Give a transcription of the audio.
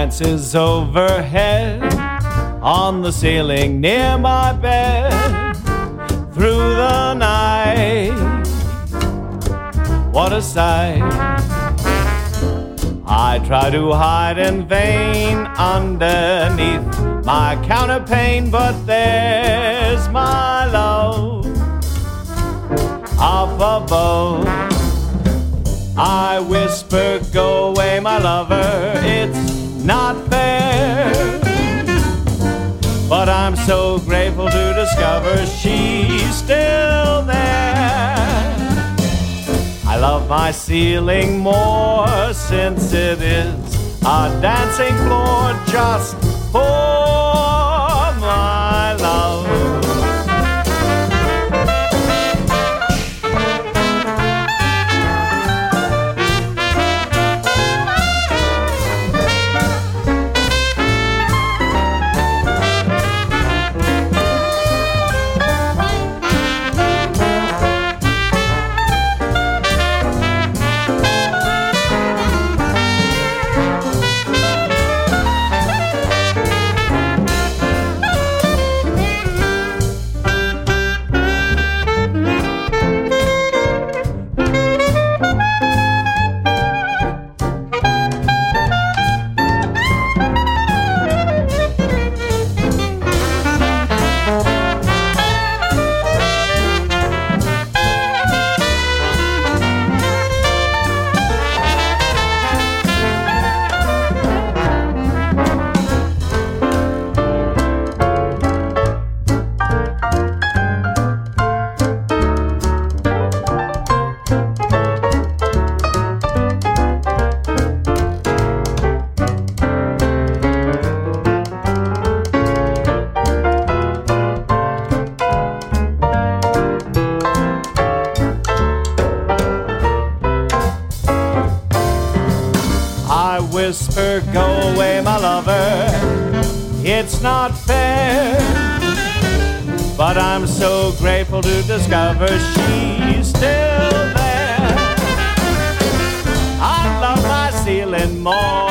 dances overhead on the ceiling near my bed through the night. What a sight. I try to hide in vain underneath my counterpane, but there's my love up above. I whisper, go away, my lover, it's not fair. But I'm so grateful to discover she's still there. I love my ceiling more since it is a dancing floor just for my love. Whisper, go away, my lover, it's not fair. But I'm so grateful to discover she's still there. I love my ceiling more